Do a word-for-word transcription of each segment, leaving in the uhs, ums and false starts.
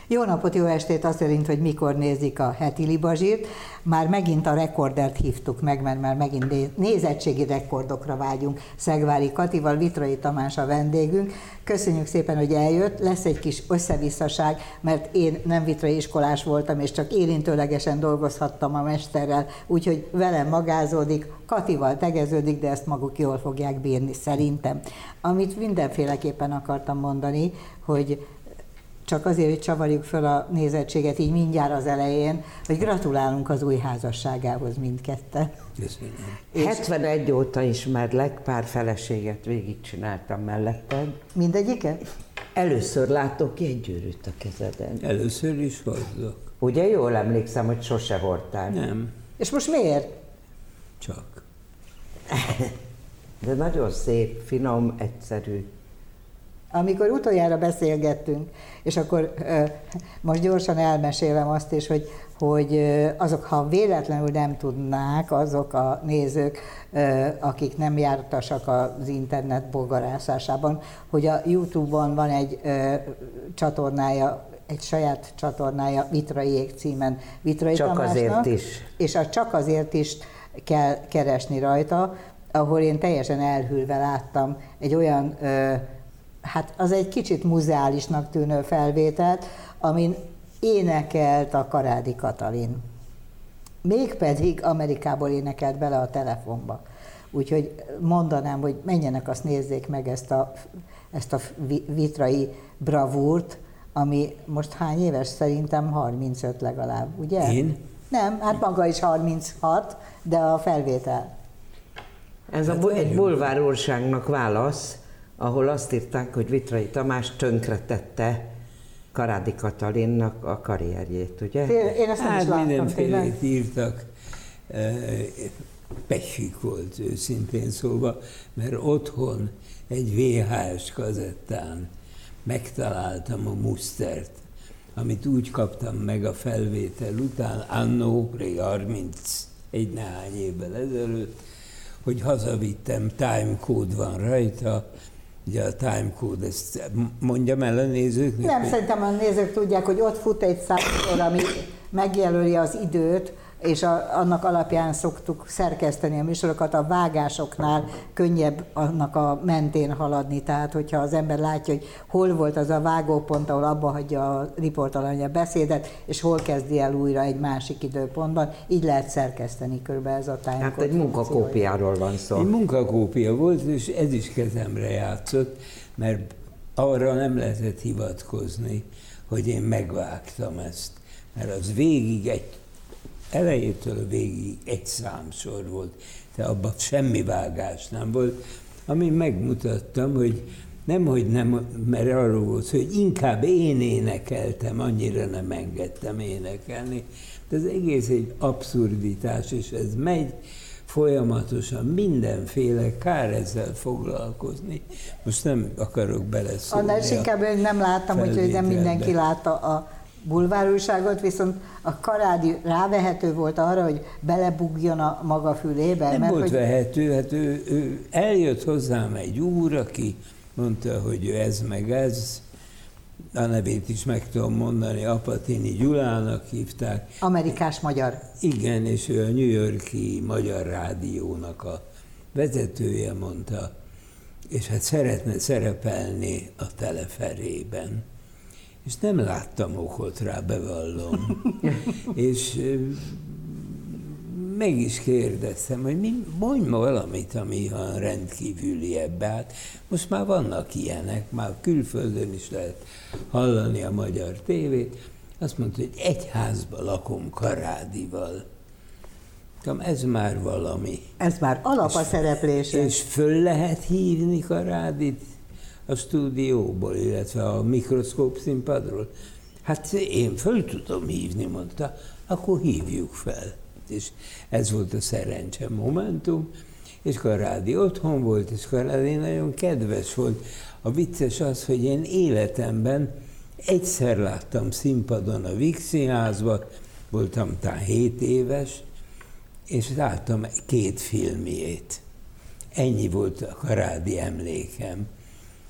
Jó napot, jó estét, azt szerint, hogy mikor nézik a heti Libazsírt. Már megint a rekordert hívtuk meg, mert már megint nézettségi rekordokra vágyunk. Szegvári Katival, Vitrai Tamás a vendégünk. Köszönjük szépen, hogy eljött. Lesz egy kis összevisszaság, mert én nem vitrai iskolás voltam, és csak érintőlegesen dolgozhattam a mesterrel, úgyhogy velem magázódik, Katival tegeződik, de ezt maguk jól fogják bírni szerintem. Amit mindenféleképpen akartam mondani, hogy csak azért, hogy csavarjuk föl a nézettséget így mindjárt az elején, hogy gratulálunk az új házasságához mindketten. Köszönöm. hetvenegy óta ismerlek, pár feleséget végigcsináltam melletted. Mindegyiket? Először látok egy gyűrűt a kezeden. Először is hozok. Ugye jól emlékszem, hogy sose hordtál. Nem. És most miért? Csak. De nagyon szép, finom, egyszerű. Amikor utoljára beszélgettünk, és akkor most gyorsan elmesélem azt is, hogy, hogy azok, ha véletlenül nem tudnák, azok a nézők, akik nem jártasak az internet bogarászásában, hogy a YouTube-on van egy csatornája, egy saját csatornája, Vitraiék címen, Vitrai Csak Tamásnak, azért is. És a Csak azért is kell keresni rajta, ahol én teljesen elhűlve láttam egy olyan, hát az egy kicsit muzeálisnak tűnő felvételt, amin énekelt a Karádi Katalin. Mégpedig Amerikából énekelt bele a telefonba. Úgyhogy mondanám, hogy menjenek, azt nézzék meg ezt a, ezt a vitrai bravúrt, ami most hány éves? Szerintem harmincöt legalább, ugye? Én? Nem, hát maga is harminchat, de a felvétel. Ez hát a, egy bulvárújságnak válasz, ahol azt írták, hogy Vitrai Tamás tönkretette Karádi Katalinnak a karrierjét, ugye? Én ezt nem hát is láttam, mindenfélét írtak. Pehjük volt őszintén szóval, mert otthon egy vé há es kazettán megtaláltam a mustert, amit úgy kaptam meg a felvétel után, annó, rég harmincegy nehány évvel ezelőtt, hogy hazavittem, timecode van rajta. Ugye a timecode, ezt mondjam el a nézőknek? Nem, szerintem a nézők tudják, hogy ott fut egy számsor, ami megjelöli az időt, és a, annak alapján szoktuk szerkeszteni a műsorokat, a vágásoknál könnyebb annak a mentén haladni, tehát hogyha az ember látja, hogy hol volt az a vágópont, ahol abba hagyja a riportalany a beszédet, és hol kezdi el újra egy másik időpontban, így lehet szerkeszteni körülbelül ez a timecode. Hát egy munkakópiáról van szó. Egy munkakópia volt, és ez is kezemre játszott, mert arra nem lehetett hivatkozni, hogy én megvágtam ezt, mert az végig egy elejétől végig egy számsor volt, tehát abban semmi vágás nem volt, amin megmutattam, hogy nemhogy nem, mert arról volt, hogy inkább én énekeltem, annyira nem engedtem énekelni. De az egész egy abszurditás, és ez megy folyamatosan, mindenféle, kár ezzel foglalkozni. Most nem akarok beleszólni. Annál is inkább én nem láttam, úgyhogy nem mindenki látta a bulvárújságot, viszont a Karádi rávehető volt arra, hogy belebugjon a maga fülébe. Nem mert volt hogy... vehető, hát ő, ő eljött hozzám egy úr, aki mondta, hogy ő ez meg ez, a nevét is meg tudom mondani, Apatini Gyulának hívták. Amerikás magyar. Igen, és ő a New York-i Magyar Rádiónak a vezetője, mondta, és hát szeretne szerepelni a teleferében. És nem láttam okot rá, bevallom. És meg is kérdeztem, hogy mi, mondj ma valamit, ami olyan rendkívüli ebbe. Hát most már vannak ilyenek, már külföldön is lehet hallani a magyar tévét. Azt mondta, hogy egy házban lakom Karádival. Ez már valami. Ez már alap a szereplése. És föl lehet hívni Karádit a stúdióból, illetve a mikroszkóp színpadról. Hát én föl tudom hívni, mondta, akkor hívjuk fel. És ez volt a szerencse momentum, és Karádi otthon volt, és Karádi nagyon kedves volt. A vicces az, hogy én életemben egyszer láttam színpadon a Víg Színházban, voltam talán hét éves, és láttam két filmjét. Ennyi volt a Karádi emlékem.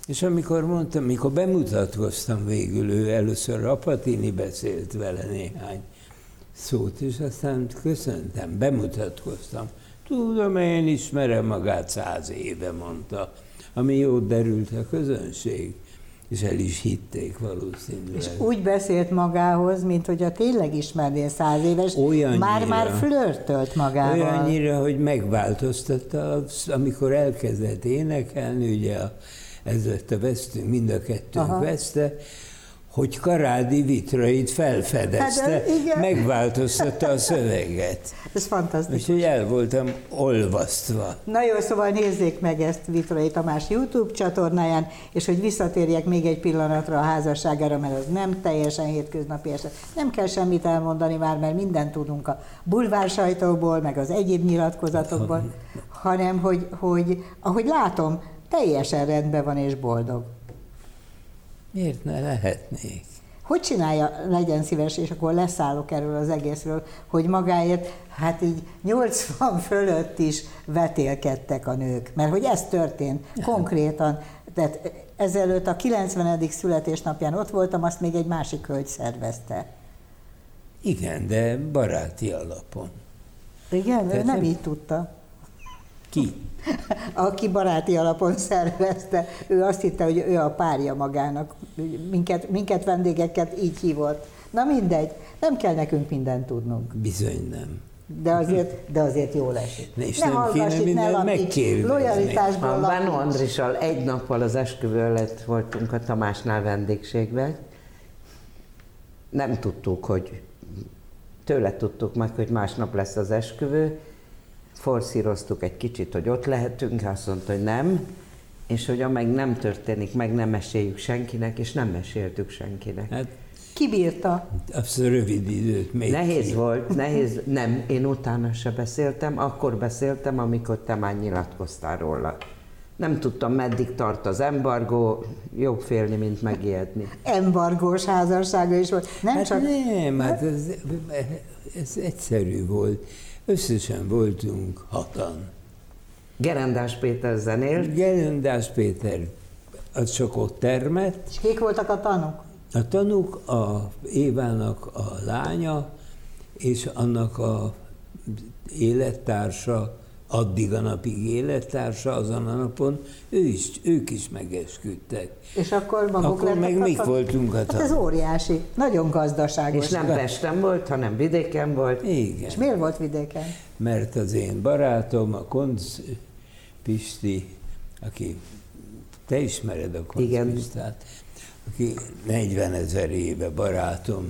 És amikor mondtam, mikor bemutatkoztam végül, ő először Rapatini beszélt vele néhány szót, és aztán köszöntem, bemutatkoztam. Tudom, én ismerem magát száz éve, mondta, ami jót derült a közönség, és el is hitték valószínűleg. És úgy beszélt magához, mint hogyha tényleg ismernél száz éves, már-már flörtölt magával. Olyannyira, hogy megváltoztatta, amikor elkezdett énekelni, ugye a, ez lett a vesztünk, mind a kettőnk Aha. veszte, hogy Karádi Vitrait felfedezte, hát, megváltoztatta a szöveget. Ez fantasztikus. Úgyhogy el voltam olvasztva. Na jó, szóval nézzék meg ezt Vitrai Tamás YouTube csatornáján, és hogy visszatérjek még egy pillanatra a házasságára, mert az nem teljesen hétköznapi eset. Nem kell semmit elmondani már, mert mindent tudunk a bulvár sajtóból, meg az egyéb nyilatkozatokból, hanem hogy, hogy ahogy látom, teljesen rendben van és boldog. Miért ne lehetnék? Hogy csinálja, legyen szíves, és akkor leszállok erről az egészről, hogy magáért, hát így nyolcvan fölött is vetélkedtek a nők, mert hogy ez történt konkrétan. Tehát ezelőtt a kilencvenedik születésnapján ott voltam, azt még egy másik hölgy szervezte. Igen, de baráti alapon. Igen, ő nem így tudta. Ki? Aki baráti alapon szervezte, ő azt hitte, hogy ő a párja magának, minket, minket vendégeket így hívott. Na mindegy, nem kell nekünk mindent tudnunk. Bizony nem. De azért, de azért jól esik. Ne, és ne nem kéne mindent megkérdezni. Lojalitásból a Bánó Andrissal egy nappal az esküvő előtt voltunk a Tamásnál vendégségben. Nem tudtuk, hogy tőle tudtuk meg, hogy másnap lesz az esküvő. Forszíroztuk egy kicsit, hogy ott lehetünk, azt mondta, hogy nem, és hogy amíg nem történik, meg nem meséljük senkinek, és nem meséltük senkinek. Hát, ki bírta? Az rövid időt még Nehéz ki. volt, nehéz, nem, én utána se beszéltem, akkor beszéltem, amikor te már nyilatkoztál róla. Nem tudtam, meddig tart az embargó, jobb félni, mint megijedni. Embargós házassága is volt. Nem hát csak... nem, hát ez, ez egyszerű volt. Összesen voltunk hatan. Gerendás Péter zenélt. Gerendás Péter, az csak ott termett. És kik voltak a tanúk? A tanúk a Évának a lánya, és annak a élettársa, addig a napig élettársa, azon a napon, ő is, ők is megesküdtek. És akkor maguk Akkor meg mik voltunk a tanúk. Hát ez óriási, nagyon gazdaságos. És nem Pesten volt, hanem vidéken volt. Igen. És miért volt vidéken? Mert az én barátom, a Koncz Pisti, aki, te ismered a Koncz Igen. Pistát, aki negyvenezer éve barátom,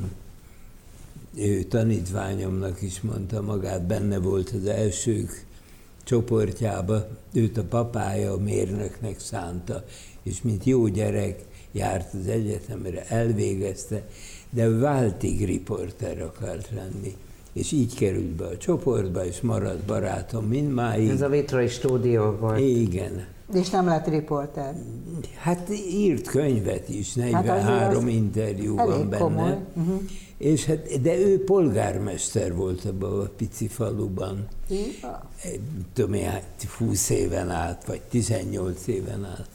ő tanítványomnak is mondta magát, benne volt az elsők csoportjába, őt a papája a mérnöknek szánta, és mint jó gyerek járt az egyetemre, elvégezte, de váltig riporter akart lenni. És így került be a csoportba, és maradt barátom mindmáig. Ez a Vitrai stúdió volt. Igen. És nem lett riporter? Hát írt könyvet is, negyvenhárom hát interjú van benne. Komoly. Uh-huh. És hát, de ő polgármester volt abban a pici faluban. Ja. Tudom én, húsz éven át, vagy tizennyolc éven át.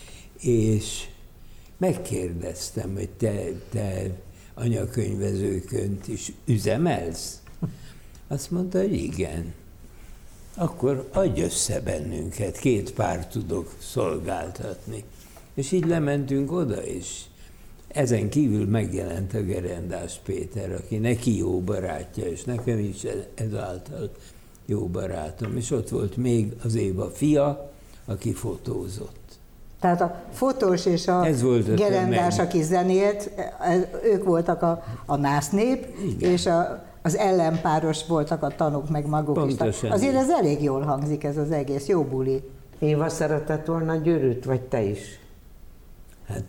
És megkérdeztem, hogy te, te anyakönyvezőként is üzemelsz? Azt mondta, hogy igen. Akkor adj össze bennünket, két pár tudok szolgáltatni. És így lementünk oda, és ezen kívül megjelent a Gerendás Péter, aki neki jó barátja, és nekem is ezáltal jó barátom. És ott volt még az Éva fia, aki fotózott. Tehát a fotós és a, a Gerendás, aki zenélt, ők voltak a, a násznép, és a, az ellenpáros voltak a tanúk, meg maguk Pontosan is. Azért ez elég jól hangzik, ez az egész, jó buli. Éva szeretett volna Győrűt, vagy te is? Hát,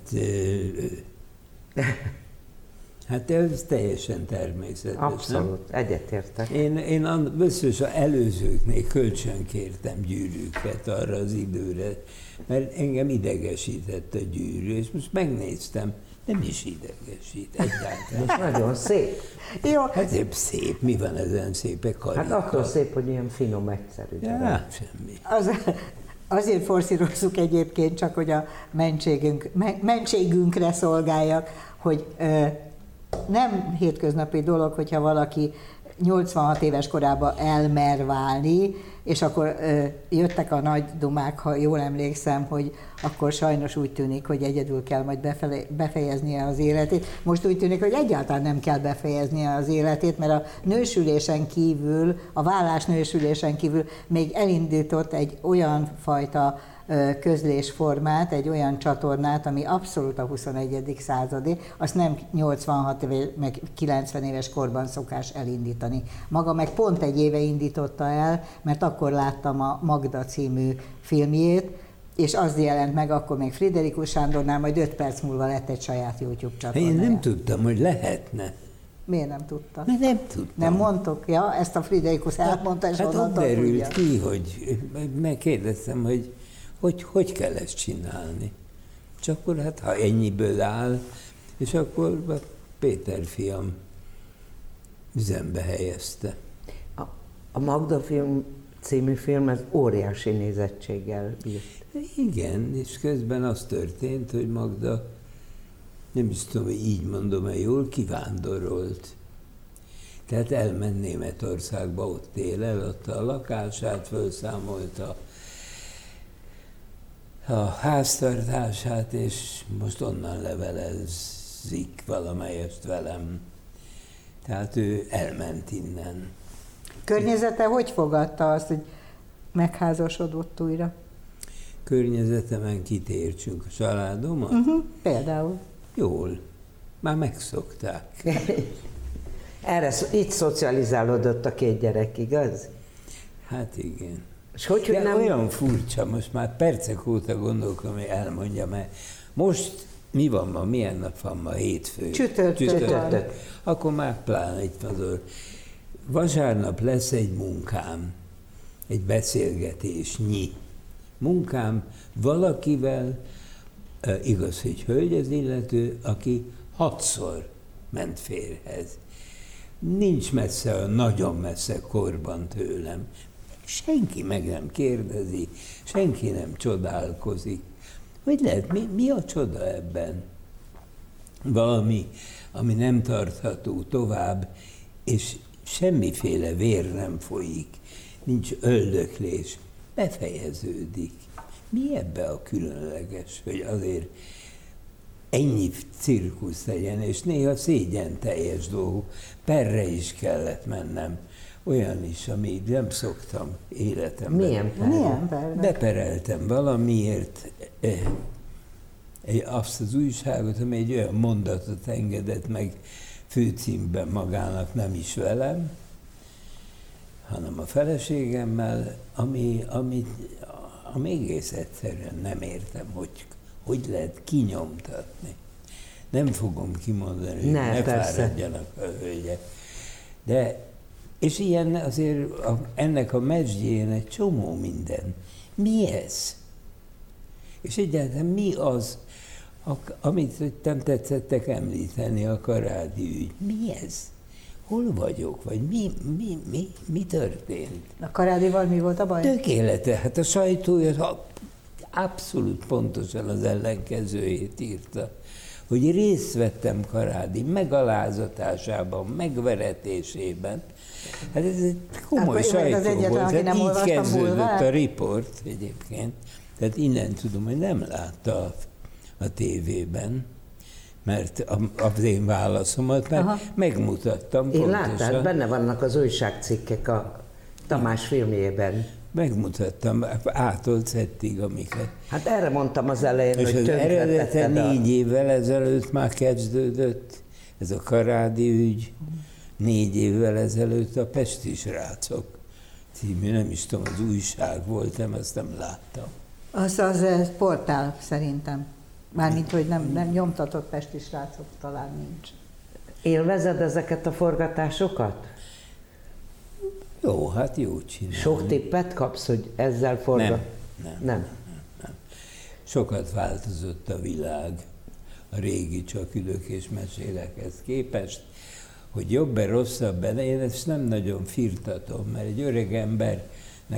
hát ez teljesen természetes. Abszolút, nem? Egyetértek. Én, én biztos az előzőknél kölcsön kértem gyűrűket arra az időre, mert engem idegesített a gyűrű, és most megnéztem, nem is idegesít egyáltalán. Nagyon szép. Jó. Hát szép, szép, mi van ezen szépek karika? Hát attól szép, hogy ilyen finom, egyszerű. Ja, semmi. Az, azért forszírozzuk egyébként, csak hogy a mentségünk, mentségünkre szolgáljak, hogy ö, nem hétköznapi dolog, hogyha valaki nyolcvanhat éves korában elmer válni, és akkor ö, jöttek a nagy dumák, ha jól emlékszem, hogy akkor sajnos úgy tűnik, hogy egyedül kell majd befele, befejeznie az életét. Most úgy tűnik, hogy egyáltalán nem kell befejeznie az életét, mert a nősülésen kívül, a vállás nősülésen kívül még elindított egy olyan fajta közlésformát, egy olyan csatornát, ami abszolút a huszonegyedik századi, azt nem nyolcvanhat meg kilencven éves korban szokás elindítani. Maga meg pont egy éve indította el, mert akkor láttam a Magda című filmjét, és az jelent meg akkor még Friderikus Sándornál, majd öt perc múlva lett egy saját YouTube csatornája. Én nem tudtam, hogy lehetne. Miért nem tudta? Mert nem tudtam. Nem mondtok? Ja, ezt a Friderikus elmondta, és hát onnantól ott derült tudja. ki, hogy megkérdeztem, hogy hogy hogy kell ezt csinálni. És akkor hát, ha ennyiből áll, és akkor Péter fiam üzembe helyezte. A, a Magda film című film az óriási nézettséggel bírt. Igen, és közben az történt, hogy Magda, nem is tudom, hogy így mondom-e jól, kivándorolt. Tehát elment Németországba, ott él el, ott a lakását felszámolta, a háztartását, és most onnan levelezik valamelyest velem. Tehát ő elment innen. Környezete hogy fogadta azt, hogy megházasodott újra? Környezetemen kit értsünk, a családomat? Uh-huh, például. Jól. Már megszokták. Erre így szocializálódott a két gyerek, igaz? Hát igen. És hogy, hogy De nem... olyan furcsa, most már percek óta gondolkodom, hogy elmondjam, mert most mi van ma, milyen nap van ma, hétfő? Csütörtök. Csütörtök. Akkor már pláne itt van. Vasárnap lesz egy munkám, egy beszélgetésnyi munkám valakivel, igaz, hogy hölgy az illető, aki hatszor ment férjhez. Nincs messze, nagyon messze korban tőlem. Senki meg nem kérdezi, senki nem csodálkozik. Hogy lehet, mi, mi a csoda ebben? Valami, ami nem tartható tovább, és semmiféle vér nem folyik, nincs öldöklés, befejeződik. Mi ebbe a különleges, hogy azért ennyi cirkusz legyen, és néha szégyen teljes dolgok, perre is kellett mennem. Olyan is, amit nem szoktam életemben. Milyen perre? Milyen perre? Bepereltem valamiért eh, azt az újságot, ami egy olyan mondatot engedett meg főcímben magának, nem is velem, hanem a feleségemmel, ami, ami, ami egész egyszerűen nem értem, hogy hogy lehet kinyomtatni. Nem fogom kimondani, hogy ne, ne persze. fáradjanak a hölgyek. De, és ilyen azért a, ennek a mezsgyén egy csomó minden. Mi ez? És egyáltalán mi az, amit nem tetszettek említeni, a Karádi ügy? Mi ez? Hol vagyok? Vagy mi, mi, mi, mi történt? A Karádival mi volt a baj? Tökélete. Hát a sajtója abszolút pontosan az ellenkezőjét írta, hogy részt vettem Karádi megalázatásában, megveretésében. Hát ez egy komoly hát, sajtó az egyetlen, volt. aki nem így olvastam kezdődött bulvárt. a riport egyébként. Tehát innen tudom, hogy nem látta a, a tévében, mert az én válaszomat, mert Aha. megmutattam Én pontosan. láttál, benne vannak az újságcikkek a Tamás filmjében. Megmutattam ától szettig, amiket. Hát erre mondtam az elején, és hogy az eredete tönkretetted a... négy évvel ezelőtt már kezdődött, ez a Karádi ügy, négy évvel ezelőtt a Pesti srácok című, nem is tudom, az újság volt, nem, azt nem láttam. Az az portál szerintem. Mármint, hogy nem, nem nyomtatott Pesti srácok talán nincs. Élvezed ezeket a forgatásokat? Jó, hát jó csinálni. Sok tippet kapsz, hogy ezzel forgat? Nem, nem, nem. nem, nem. Sokat változott a világ a régi Csak ülök és mesélekhez képest, hogy jobb-e, rosszabb-e, én ezt nem nagyon firtatom, mert egy öreg embernek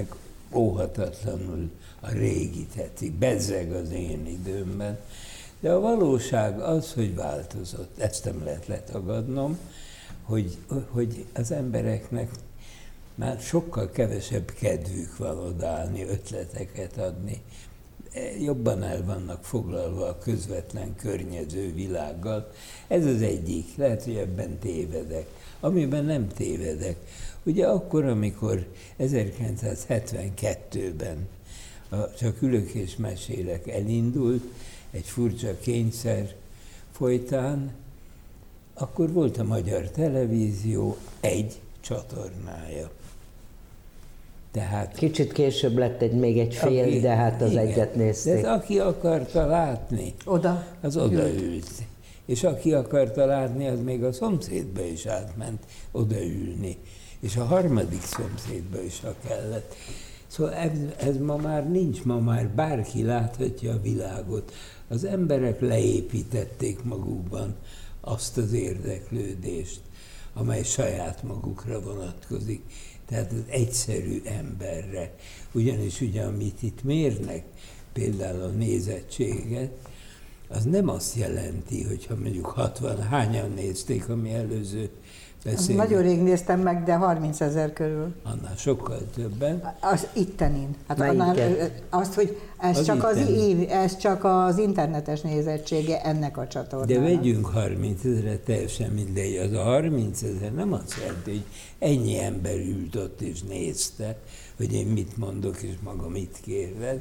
óhatatlanul a régi tetszik, bezzeg az én időmben. De a valóság az, hogy változott, ezt nem lehet letagadnom, hogy, hogy az embereknek már sokkal kevesebb kedvük van odaállni, ötleteket adni. Jobban el vannak foglalva a közvetlen környező világgal. Ez az egyik, lehet, hogy ebben tévedek. Amiben nem tévedek, ugye akkor, amikor ezerkilencszázhetvenkettőben a Csak ülök és mesélek elindult, egy furcsa kényszer folytán, akkor volt a Magyar Televízió egy csatornája. Tehát, Kicsit később lett egy, még egy fél, aki, de hát az igen, egyet nézték. De aki akarta látni, oda az odaült. És aki akarta látni, az még a szomszédba is átment odaülni. És a harmadik szomszédba is, ha kellett. Szóval ez, ez ma már nincs, ma már bárki láthatja a világot. Az emberek leépítették magukban azt az érdeklődést, amely saját magukra vonatkozik. Tehát az egyszerű emberre. Ugyanis ugye, amit itt mérnek, például a nézettséget, az nem azt jelenti, hogyha mondjuk hatvan, hányan nézték a mi előző beszélgetést. Nagyon rég néztem meg, de harmincezer körül. Annál sokkal többen. Az ittenin. Hát annál, azt, hogy ez, az csak az, ez csak az internetes nézettsége ennek a csatornának. De vegyünk harmincezret, teljesen mindegy. Az a harmincezer nem azt jelenti, hogy ennyi ember ült ott és nézte, hogy én mit mondok és maga mit kérdez.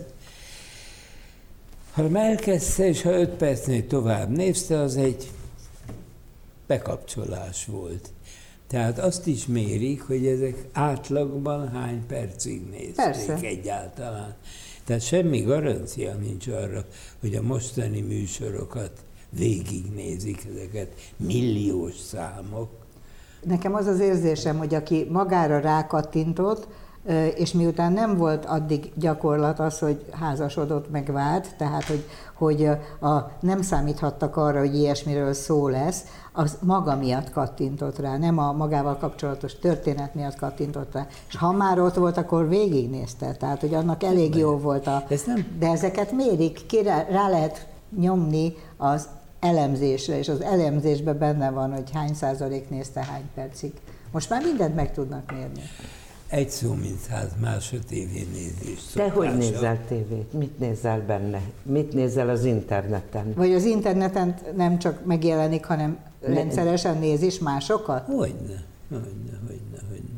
Ha elkezdte, és ha öt percnél tovább nézte, az egy bekapcsolás volt. Tehát azt is mérik, hogy ezek átlagban hány percig nézték Persze. egyáltalán. Tehát semmi garancia nincs arra, hogy a mostani műsorokat végignézik, ezeket milliós számok. Nekem az az érzésem, hogy aki magára rákattintott, és miután nem volt addig gyakorlat az, hogy házasodott, meg vált, tehát hogy, hogy a, nem számíthattak arra, hogy ilyesmiről szó lesz, az maga miatt kattintott rá, nem a magával kapcsolatos történet miatt kattintott rá. És ha már ott volt, akkor végignézte, tehát hogy annak elég jó volt a... Ez nem... De ezeket mérik, ki rá, rá lehet nyomni az elemzésre, és az elemzésben benne van, hogy hány százalék nézte hány percig. Most már mindent meg tudnak mérni. Egy szó, mint száz másodtévénézés. Te hogy nézel tévét? Mit nézel benne? Mit nézel az interneten? Vagy az interneten nem csak megjelenik, hanem ne. rendszeresen néz is másokat? Hogyne, hogyne, hogyne, hogyne.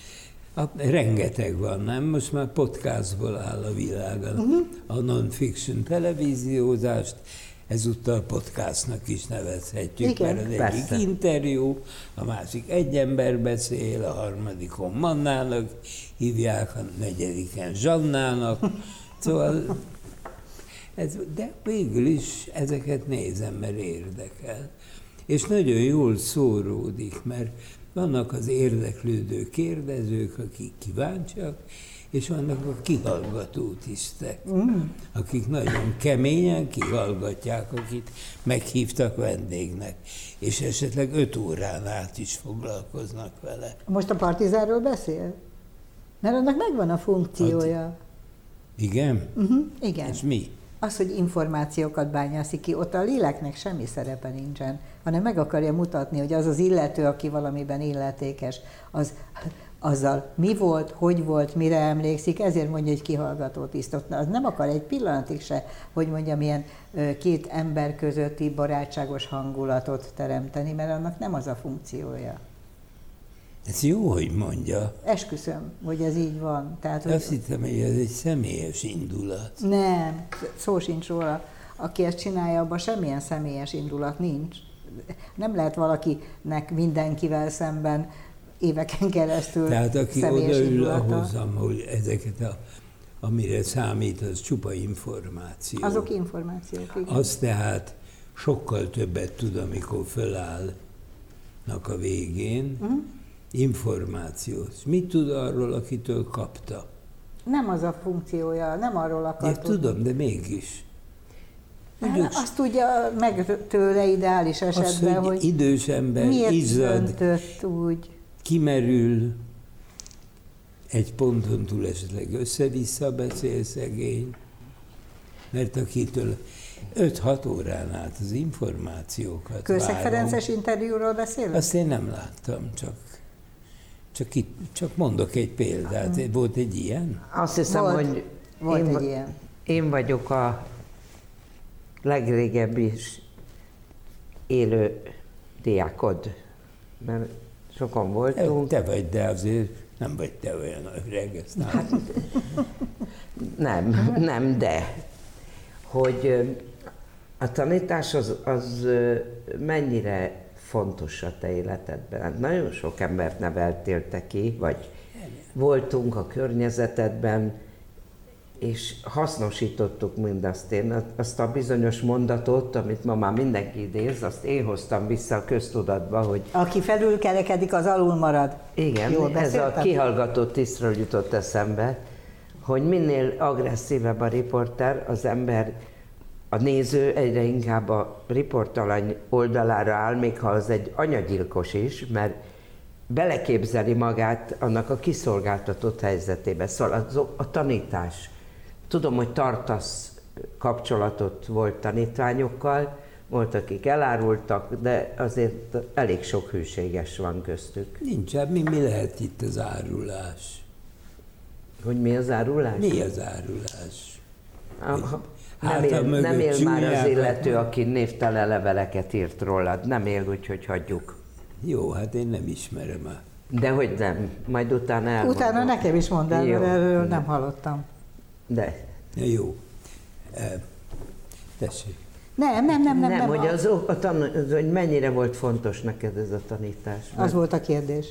A, rengeteg van, nem? Most már podcastból áll a világon. Uh-huh. A non-fiction televíziózást, ezúttal podcastnak is nevezhetjük, igen, mert az persze. Egyik interjú, a másik egy ember beszél, a harmadikon Mannának hívják, a negyediken Zsannának, szóval, ez, de végül is ezeket nézem, mert érdekel. És nagyon jól szóródik, mert vannak az érdeklődő kérdezők, akik kíváncsiak, és vannak a kihallgató tisztek, mm. akik nagyon keményen kihallgatják, akit meghívtak vendégnek, és esetleg öt órán át is foglalkoznak vele. Most a Partizánról beszél? Mert annak megvan a funkciója. Hat... Igen? Uh-huh, igen. És mi? Az, hogy információkat bányászik ki, ott a léleknek semmi szerepe nincsen, hanem meg akarja mutatni, hogy az az illető, aki valamiben illetékes, az... azzal mi volt, hogy volt, mire emlékszik, ezért mondja, hogy kihallgató tisztot. Az nem akar egy pillanatig se, hogy mondjam, ilyen két ember közötti barátságos hangulatot teremteni, mert annak nem az a funkciója. Ez jó, hogy mondja. Esküszöm, hogy ez így van. Tehát, hogy... Azt hittem, hogy ez egy személyes indulat. Nem, szó sincs róla. Aki ezt csinálja, abban semmilyen személyes indulat nincs. Nem lehet valakinek mindenkivel szemben éveken keresztül. Tehát aki odaül ahhoz, hogy ezeket, a, amire számít, az csupa információ. Azok információk, igen. Az tehát sokkal többet tud, amikor fölállnak a végén. Uh-huh. Információt. Mit tud arról, akitől kapta? Nem az a funkciója, nem arról akar Én tudom, de mégis. Hát, azt tudja meg tőle ideális esetben, az, hogy, hogy idős ember, miért izzad, döntött úgy. kimerül, egy ponton túl esetleg össze-vissza beszél szegény, mert akitől öt-hat órán át az információkat Kőszeg várom. Ferences interjúról beszélünk? Azt én nem láttam, csak, csak, itt, csak mondok egy példát. Volt egy ilyen? Azt hiszem, Volt. hogy Volt én, egy ilyen. én vagyok a legrégebb is élő diákod, mert sokan voltunk. Te vagy, de azért nem vagy te olyan öreg, ezt nem. Hát, nem, nem, de hogy a tanítás az, az mennyire fontos a te életedben. Hát nagyon sok embert neveltél te ki, vagy voltunk a környezetedben, és hasznosítottuk mindazt. Én azt a bizonyos mondatot, amit ma már mindenki idéz, azt én hoztam vissza a köztudatba, hogy... Aki felül kerekedik, az alul marad. Igen, Jól ez a beszéltem? kihallgató tisztről jutott eszembe, hogy minél agresszívebb a riporter, az ember, a néző egyre inkább a riportalany oldalára áll, még ha az egy anyagyilkos is, mert beleképzeli magát annak a kiszolgáltatott helyzetébe. Szóval a, a tanítás. Tudom, hogy tartasz kapcsolatot volt tanítványokkal, volt, akik elárultak, de azért elég sok hűséges van köztük. Nincs, mi, mi lehet itt az árulás? Hogy mi az árulás? Mi az árulás? Aha. Nem Hát, él, nem él már az csúnyák, illető, hát- aki névtelen leveleket írt rólad. Nem él, úgyhogy hagyjuk. Jó, hát én nem ismerem már. De hogy nem, majd utána elmondom. Utána nekem is mondd el, Jó. mert erről nem hallottam. De. Ja, jó. E, tessék. Nem, nem, nem, nem. Nem, nem. hogy, az, a tan, az, hogy mennyire volt fontos neked ez a tanítás. Az volt a kérdés.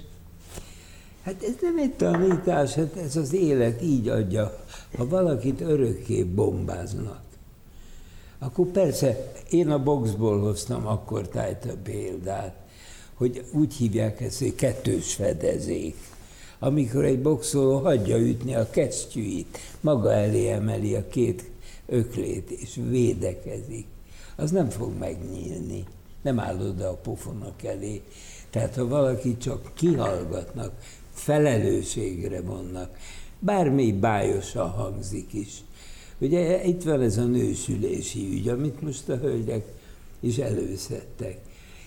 Hát ez nem egy tanítás, hát ez az élet így adja. Ha valakit örökké bombáznak, akkor persze, én a boxból hoztam akkor tájt a példát, hogy úgy hívják ezt, hogy kettős fedezék. Amikor egy boxoló hagyja ütni a kesztyűit, maga elé emeli a két öklét és védekezik, az nem fog megnyílni, nem áll oda a pofonok elé. Tehát ha valaki csak kihallgatnak, felelősségre vonnak, bármi bájosan hangzik is. Ugye itt van ez a nősülési ügy, amit most a hölgyek is előszedtek.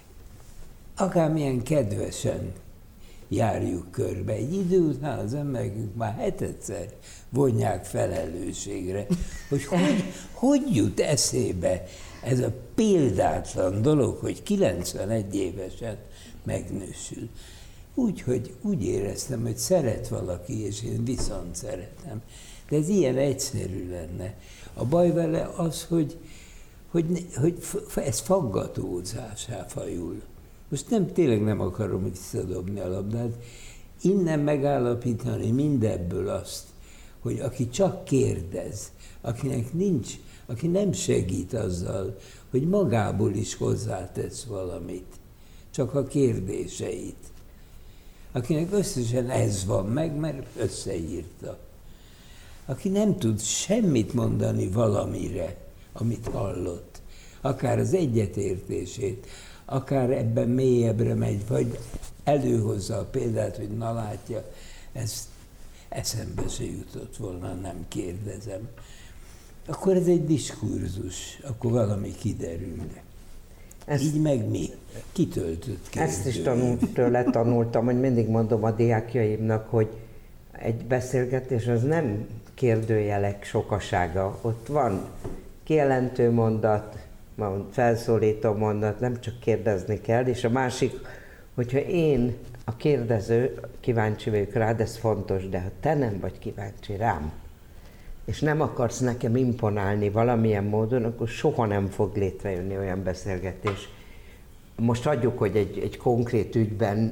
Akármilyen kedvesen járjuk körbe, egy idő után az emberek már hetedszer vonják felelősségre, hogy hogy, hogy jut eszébe ez a példátlan dolog, hogy kilencvenegy évesen megnősül. Úgy, hogy úgy éreztem, hogy szeret valaki, és én viszont szeretem. De ez ilyen egyszerű lenne. A baj vele az, hogy, hogy, hogy ez faggatózásá fajul. Most nem, tényleg nem akarom visszadobni a labdát, innen megállapítani mindebből azt, hogy aki csak kérdez, akinek nincs, aki nem segít azzal, hogy magából is hozzátesz valamit, csak a kérdéseit. Akinek összesen ez van meg, mert összeírta. Aki nem tud semmit mondani valamire, amit hallott, akár az egyetértését, akár ebben mélyebbre megy, vagy előhozza a példát, hogy na látja, ezt eszembe se jutott volna, nem kérdezem. Akkor ez egy diskurzus, akkor valami kiderül. Ezt, így meg mi? Kitöltött kérdő. Ezt is tanult, tőle tanultam, hogy mindig mondom a diákjaimnak, hogy egy beszélgetés az nem kérdőjelek sokasága. Ott van kijelentő mondat, felszólító mondat, nem csak kérdezni kell, és a másik, hogyha én, a kérdező, kíváncsi vagyok rád, ez fontos, de ha te nem vagy kíváncsi rám, és nem akarsz nekem imponálni valamilyen módon, akkor soha nem fog létrejönni olyan beszélgetés. Most hagyjuk, hogy egy, egy konkrét ügyben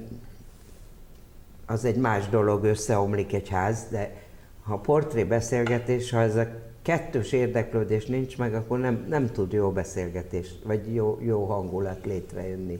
az egy más dolog, összeomlik egy ház, de ha portré beszélgetés, ha ez a kettős érdeklődés nincs meg, akkor nem, nem tud jó beszélgetés, vagy jó, jó hangulat létrejönni.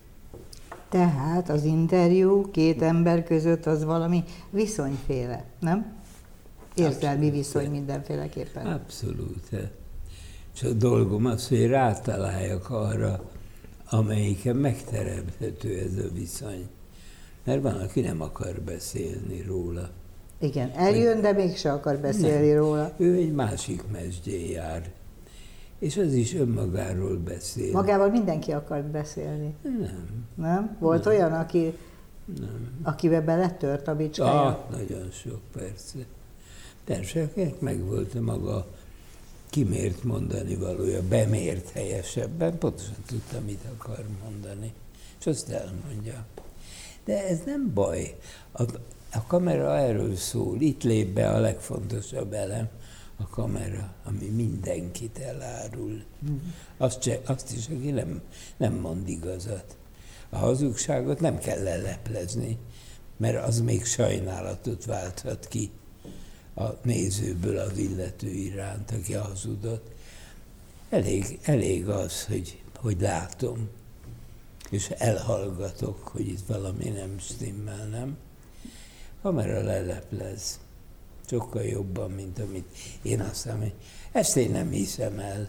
Tehát az interjú két ember között az valami viszonyféle, nem? Érzelmi viszony mindenféleképpen. Abszolút. És a dolgom az, hogy rátaláljak arra, amelyiken megteremthető ez a viszony. Mert van, aki nem akar beszélni róla. Igen, eljön, hogy... de mégse akar beszélni nem. róla. Ő egy másik mesdjén jár. És az is önmagáról beszél. Magával mindenki akart beszélni? Nem. Nem? Volt nem. olyan, aki, nem. akivel beletört a bicskája? Ah, nagyon sok, persze. Természetesen megvolt maga kimért mondani valója, bemért helyesebben, pontosan tudta, mit akar mondani, és azt elmondja. De ez nem baj. A, a kamera erről szól, itt lép be a legfontosabb elem, a kamera, ami mindenkit elárul. Mm. Azt, se, azt is, aki nem, nem mond igazat. A hazugságot nem kell leleplezni, mert az még sajnálatot válthat ki a nézőből az illető iránt, aki hazudott. Elég, elég az, hogy, hogy látom, és elhallgatok, hogy itt valami nem stimmel, nem? Kamera leleplez. Sokkal jobban, mint amit én azt hiszem, ezt én nem hiszem el.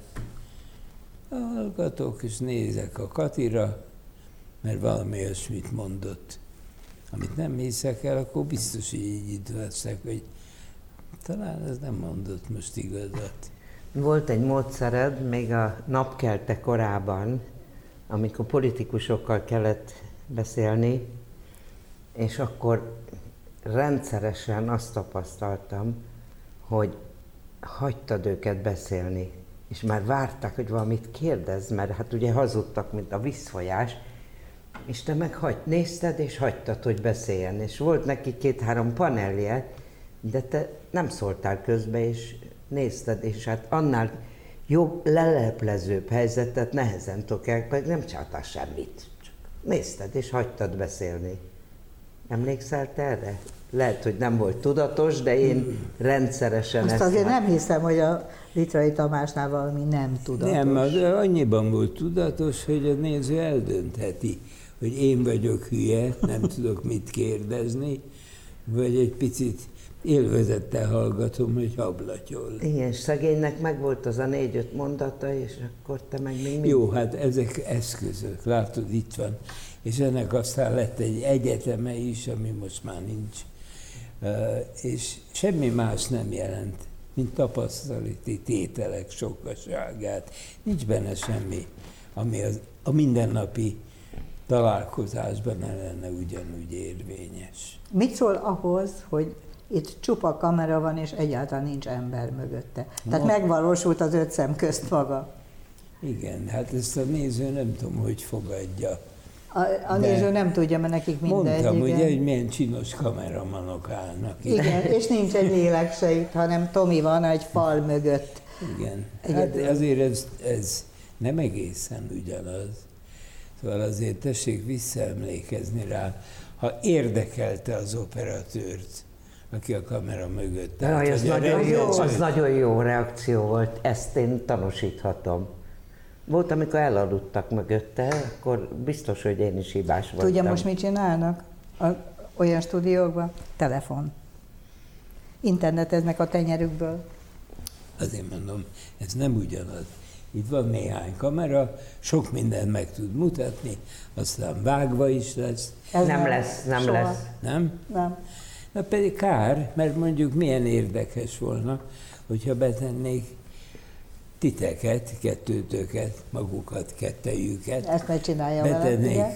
Hallgatok és nézek a Katira, mert valami olyasmit mondott, amit nem hiszek el, akkor biztos így itt veszek, hogy talán ez nem mondott most igazat. Volt egy módszered még a napkelte korában, amikor politikusokkal kellett beszélni, és akkor rendszeresen azt tapasztaltam, hogy hagytad őket beszélni, és már várták, hogy valamit kérdezz, mert hát ugye hazudtak, mint a vízfolyás, és te meg hagy, nézted, és hagytad, hogy beszéljen. És volt neki két-három panelje, de te nem szóltál közbe, és nézted, és hát annál jobb, leleplezőbb helyzetet nehezen tudok el, vagy nem csináltál semmit. Csak nézted, és hagytad beszélni. Emlékszel te erre? Lehet, hogy nem volt tudatos, de én rendszeresen azt ezt... azért nem hiszem, hogy a Vitrai Tamásnál valami nem tudatos. Nem, az annyiban volt tudatos, hogy a néző eldöntheti, hogy én vagyok hülye, nem tudok mit kérdezni, vagy egy picit élvezettel hallgatom, hogy hablatyol. Igen, szegénynek megvolt az a négy-öt mondata, és akkor te meg még mind... Jó, hát ezek eszközök, látod, itt van. És ennek aztán lett egy egyeteme is, ami most már nincs. És semmi más nem jelent, mint tapasztalati tételek sokaságát. Nincs benne semmi, ami az, a mindennapi találkozásban ne lenne ugyanúgy érvényes. Mit szól ahhoz, hogy itt csupa kamera van, és egyáltalán nincs ember mögötte? Tehát Ma... megvalósult az öt szem közt maga. Igen, hát ezt a néző nem tudom, hogy fogadja. A, a néző nem tudja, mert nekik mindegy. Mondtam, igen. ugye, hogy milyen csinos kameramanok állnak. Igen, és nincs egy lélek se itt, hanem Tomi van egy fal mögött. Igen, hát azért ez, ez nem egészen ugyanaz. Szóval azért tessék visszaemlékezni rá, ha érdekelte az operatőrt, aki a kamera mögött állt. Az, nagyon jó, az nagyon jó reakció volt, ezt én tanúsíthatom. Volt, amikor elaludtak mögötte, akkor biztos, hogy én is hibás voltam. Tudja, most mit csinálnak a, olyan stúdiókban? Telefon. Interneteznek a tenyerükből. Azért mondom, ez nem ugyanaz. Itt van néhány kamera, sok mindent meg tud mutatni, aztán vágva is lesz. Ez nem lesz, nem soha. lesz. Nem? Nem. Na pedig kár, mert mondjuk milyen érdekes volna, hogyha betennék titeket, kettőtöket, magukat, kettejüket. Ezt megcsinálja betennék, veled,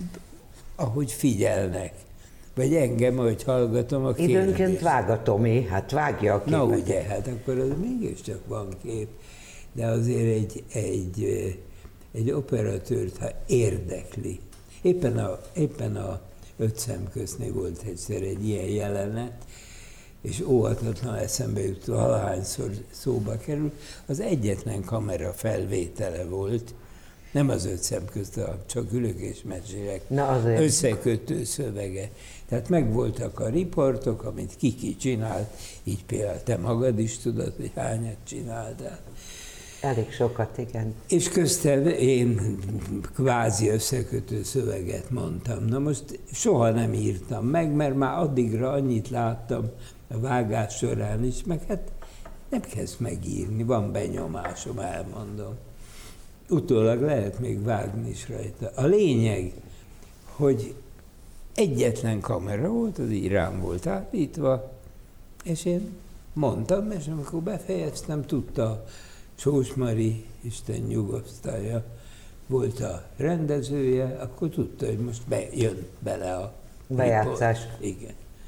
ahogy figyelnek. Vagy engem, ahogy hallgatom a kérdést. Időnként vág a Tomi, hát vágja a képet. Na ugye, hát akkor az mégiscsak van kép. De azért egy, egy, egy operatőrt, ha érdekli. Éppen a, éppen a öt szem köztnél volt egyszer egy ilyen jelenet, és óhatatlan eszembe jut, valahányszor szóba kerül, az egyetlen kamera felvétele volt, nem az öt szem közt, csak ülök és mesélek, összekötő szövege. Tehát megvoltak a riportok, amit ki-ki csinált, így például te magad is tudod, hogy hányat csináltál. Elég sokat, igen. És köztem én kvázi összekötő szöveget mondtam. Na most soha nem írtam meg, mert már addigra annyit láttam a vágás során is, meg hát nem kezd megírni, van benyomásom, elmondom. Utólag lehet még vágni is rajta. A lényeg, hogy egyetlen kamera volt, az így rám volt állítva, És én mondtam, és amikor befejeztem, tudta, Sós Mari, Isten nyugosztalja, volt a rendezője, akkor tudta, hogy most bejön bele a bejátszás. Mikor. Igen.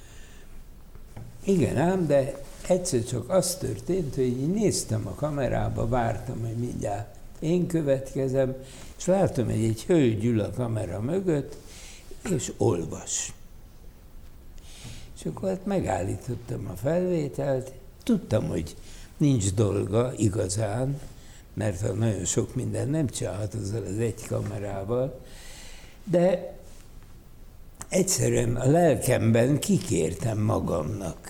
Igen ám, de egyszer csak az történt, hogy így néztem a kamerába, vártam, hogy mindjárt én következem, és látom, hogy egy hölgy ül a kamera mögött, és olvas. És akkor hát megállítottam a felvételt, tudtam, hogy nincs dolga igazán, mert nagyon sok minden nem csinálhat azzal az egy kamerával, de egyszerűen a lelkemben kikértem magamnak.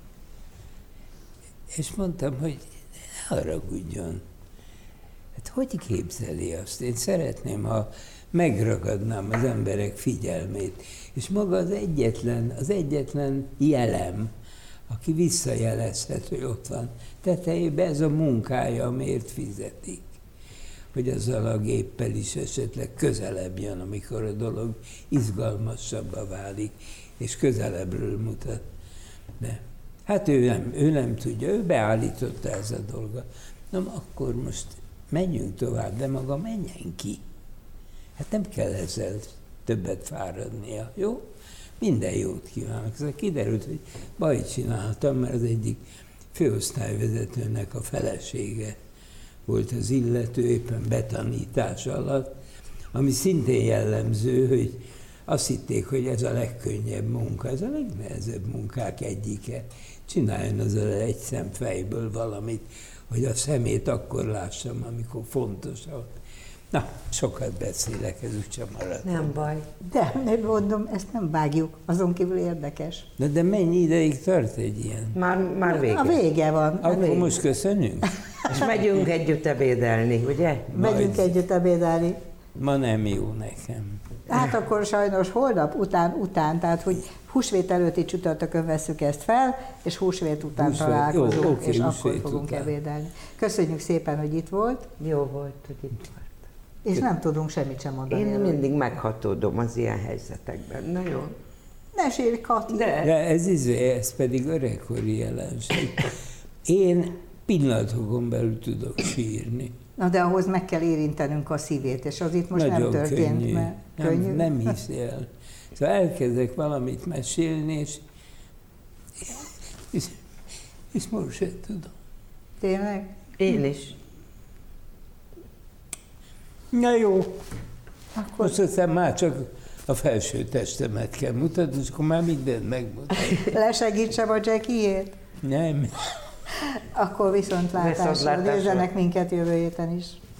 És mondtam, hogy ne haragudjon. Hát hogy képzeli azt? Én szeretném, ha megragadnám az emberek figyelmét, és maga az egyetlen, az egyetlen jelem, aki visszajelezhet, hogy ott van tetejében, ez a munkája, amiért fizetik. Hogy azzal a géppel is esetleg közelebb jön, amikor a dolog izgalmasabbá válik, és közelebbről mutat. De hát ő nem, ő nem tudja, ő beállította ez a dolga. Na, akkor most menjünk tovább, de maga menjen ki. Hát nem kell ezzel többet fáradnia, jó? Minden jót kívánok. Szóval kiderült, hogy bajt csináltam, mert az egyik főosztályvezetőnek a felesége volt az illető éppen betanítás alatt, ami szintén jellemző, hogy azt hitték, hogy ez a legkönnyebb munka, ez a legnehezebb munkák egyike. Csináljon azzal egy szemfejből valamit, hogy a szemét akkor lássam, amikor fontosabb. Na, sokat beszélek, ez úgysem maradt. Nem baj. De mondom, ezt nem vágjuk, azon kívül érdekes. Na, de mennyi ideig tart egy ilyen? Már, már vége. A vége van. Akkor vége. most köszönünk? És megyünk együtt ebédelni, ugye? Megyünk Majd. együtt ebédelni. Ma nem jó nekem. Hát akkor sajnos holnap után, után, tehát hogy húsvét előtti csütörtökön vesszük ezt fel, és húsvét után Húsvét, találkozunk, jó, oké, és akkor húsvét fogunk után. ebédelni. Köszönjük szépen, hogy itt volt, Jó volt, hogy itt volt. és nem tudunk semmit sem mondani. Én erről. mindig meghatódom az ilyen helyzetekben. Na jó. Ne sírj, Kati! De De ez, izé, ez pedig öregkori jelenség. Én pillanatokon belül tudok sírni. Na de ahhoz meg kell érintenünk a szívét, és az itt most Nagyon nem történt, könnyű. mert Nem, könnyű. nem hiszi el. Szóval elkezdek valamit mesélni, és, és, és most sem tudom. Tényleg? én is. Na jó, Akkor most aztán már csak a felső testemet kell mutatni, és akkor már mindent megmutatom. lesegítsem a Jackie-ét? Nem. Akkor viszontlátásra. Viszontlátásra. Nézzenek minket jövő héten is.